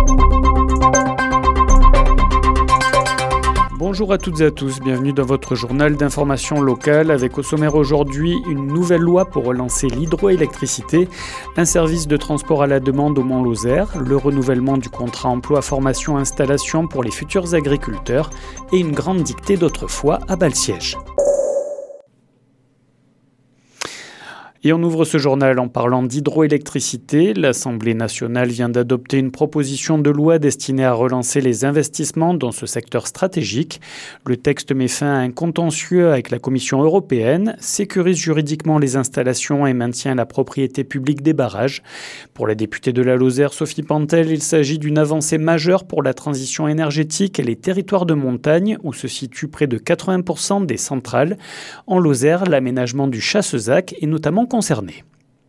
Bonjour à toutes et à tous, bienvenue dans votre journal d'information locale avec au sommaire aujourd'hui une nouvelle loi pour relancer l'hydroélectricité, un service de transport à la demande au Mont-Lozère, le renouvellement du contrat emploi-formation-installation pour les futurs agriculteurs et une grande dictée d'autrefois à Balsiège. Et on ouvre ce journal en parlant d'hydroélectricité. L'Assemblée nationale vient d'adopter une proposition de loi destinée à relancer les investissements dans ce secteur stratégique. Le texte met fin à un contentieux avec la Commission européenne, sécurise juridiquement les installations et maintient la propriété publique des barrages. Pour la députée de la Lozère, Sophie Pantel, il s'agit d'une avancée majeure pour la transition énergétique et les territoires de montagne où se situent près de 80% des centrales. En Lozère, l'aménagement du Chassezac est notamment concernés.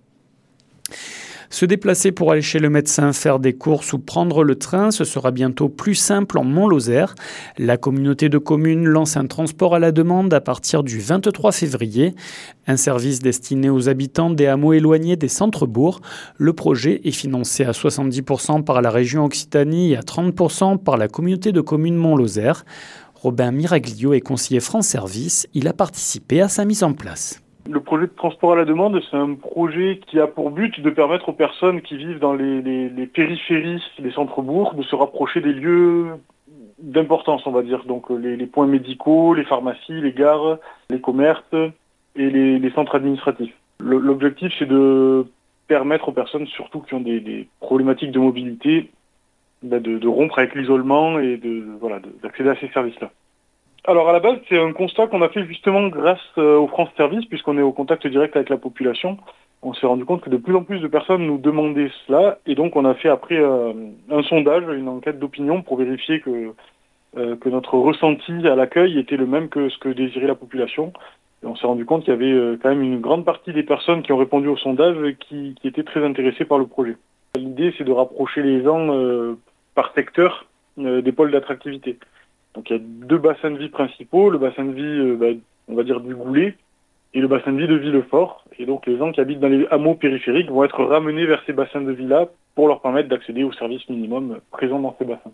Se déplacer pour aller chez le médecin, faire des courses ou prendre le train, ce sera bientôt plus simple en Mont-Lozère. La communauté de communes lance un transport à la demande à partir du 23 février. Un service destiné aux habitants des hameaux éloignés des centres-bourgs. Le projet est financé à 70% par la région Occitanie et à 30% par la communauté de communes Mont-Lozère. Robin Miraglio est conseiller France Service. Il a participé à sa mise en place. Le projet de transport à la demande, c'est un projet qui a pour but de permettre aux personnes qui vivent dans les périphéries des centres-bourgs de se rapprocher des lieux d'importance, on va dire. Donc les points médicaux, les pharmacies, les gares, les commerces et les centres administratifs. L'objectif, c'est de permettre aux personnes, surtout qui ont des problématiques de mobilité, de rompre avec l'isolement et d'accéder à ces services-là. Alors à la base, c'est un constat qu'on a fait justement grâce au France Service, puisqu'on est au contact direct avec la population. On s'est rendu compte que de plus en plus de personnes nous demandaient cela, et donc on a fait après un sondage, une enquête d'opinion pour vérifier que notre ressenti à l'accueil était le même que ce que désirait la population. Et on s'est rendu compte qu'il y avait quand même une grande partie des personnes qui ont répondu au sondage qui étaient très intéressées par le projet. L'idée, c'est de rapprocher les gens par secteur des pôles d'attractivité. Donc il y a deux bassins de vie principaux, le bassin de vie, on va dire du Goulet, et le bassin de vie de Villefort. Et donc les gens qui habitent dans les hameaux périphériques vont être ramenés vers ces bassins de vie-là pour leur permettre d'accéder aux services minimums présents dans ces bassins.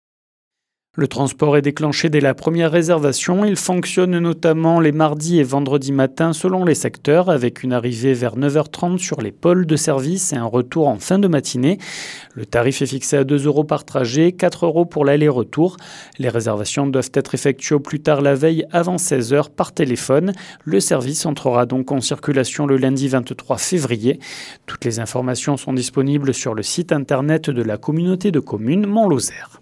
Le transport est déclenché dès la première réservation. Il fonctionne notamment les mardis et vendredis matins selon les secteurs, avec une arrivée vers 9h30 sur les pôles de service et un retour en fin de matinée. Le tarif est fixé à 2 € par trajet, 4 € pour l'aller-retour. Les réservations doivent être effectuées au plus tard la veille avant 16h par téléphone. Le service entrera donc en circulation le lundi 23 février. Toutes les informations sont disponibles sur le site internet de la communauté de communes Mont-Lozère.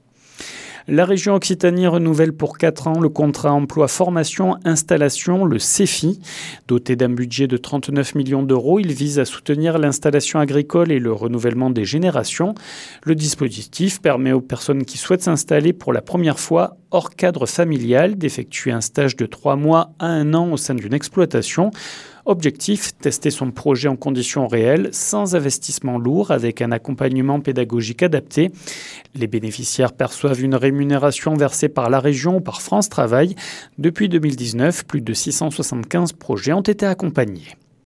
La région Occitanie renouvelle pour 4 ans le contrat emploi-formation-installation, le CEFI. Doté d'un budget de 39 millions d'euros, il vise à soutenir l'installation agricole et le renouvellement des générations. Le dispositif permet aux personnes qui souhaitent s'installer pour la première fois hors cadre familial d'effectuer un stage de 3 mois à 1 an au sein d'une exploitation. Objectif, tester son projet en conditions réelles, sans investissement lourd, avec un accompagnement pédagogique adapté. Les bénéficiaires perçoivent une rémunération versée par la région ou par France Travail. Depuis 2019, plus de 675 projets ont été accompagnés.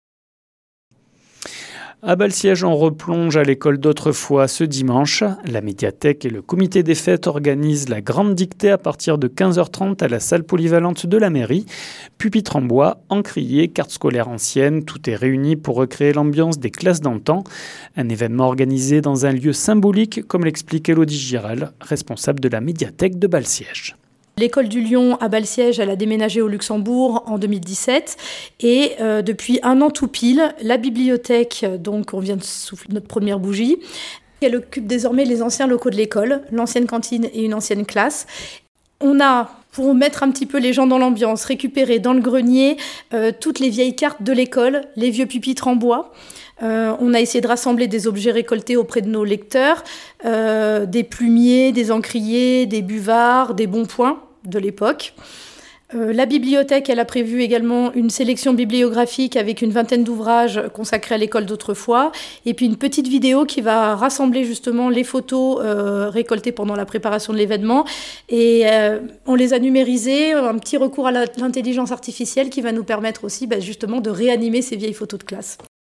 À Balsiège, on replonge à l'école d'autrefois ce dimanche. La médiathèque et le comité des fêtes organisent la grande dictée à partir de 15h30 à la salle polyvalente de la mairie. Pupitres en bois, encriers, cartes scolaires anciennes, tout est réuni pour recréer l'ambiance des classes d'antan. Un événement organisé dans un lieu symbolique, comme l'explique Élodie Giral, responsable de la médiathèque de Balsiège. L'école du Lion à Balsiège, elle a déménagé au Luxembourg en 2017 et depuis 1 an tout pile, la bibliothèque, donc on vient de souffler notre première bougie, elle occupe désormais les anciens locaux de l'école, l'ancienne cantine et une ancienne classe. On a, pour mettre un petit peu les gens dans l'ambiance, récupéré dans le grenier toutes les vieilles cartes de l'école, les vieux pupitres en bois. On a essayé de rassembler des objets récoltés auprès de nos lecteurs, des plumiers, des encriers, des buvards, des bons points de l'époque. La bibliothèque, elle a prévu également une sélection bibliographique avec une 20aine d'ouvrages consacrés à l'école d'autrefois, et puis une petite vidéo qui va rassembler justement les photos récoltées pendant la préparation de l'événement. Et on les a numérisées, un petit recours à l'intelligence artificielle qui va nous permettre aussi justement de réanimer ces vieilles photos de classe.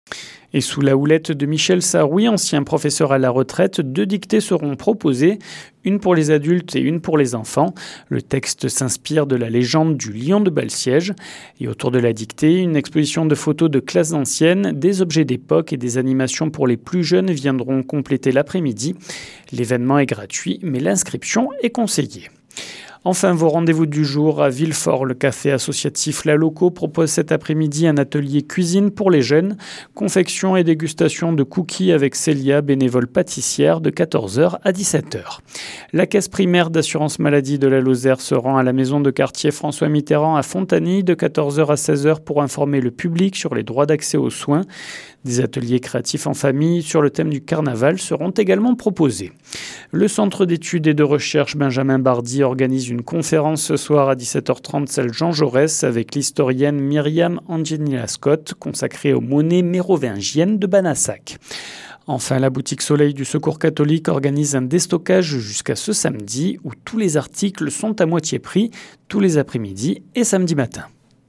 Et sous la houlette de Michel Saroui, ancien professeur à la retraite, 2 dictées seront proposées, une pour les adultes et une pour les enfants. Le texte s'inspire de la légende du lion de Belsiège. Et autour de la dictée, une exposition de photos de classes anciennes, des objets d'époque et des animations pour les plus jeunes viendront compléter l'après-midi. L'événement est gratuit, mais l'inscription est conseillée. Enfin, vos rendez-vous du jour à Villefort. Le café associatif La Loco propose cet après-midi un atelier cuisine pour les jeunes. Confection et dégustation de cookies avec Célia, bénévole pâtissière, de 14h à 17h. La caisse primaire d'assurance maladie de la Lozère se rend à la maison de quartier François Mitterrand à Fontanilles de 14h à 16h pour informer le public sur les droits d'accès aux soins. Des ateliers créatifs en famille sur le thème du carnaval seront également proposés. Le Centre d'études et de recherche Benjamin Bardy organise une conférence ce soir à 17h30, salle Jean Jaurès, avec l'historienne Myriam Angelina Scott, consacrée aux monnaies mérovingiennes de Banassac. Enfin, la boutique Soleil du Secours catholique organise un déstockage jusqu'à ce samedi où tous les articles sont à moitié prix, tous les après-midi et samedi matin.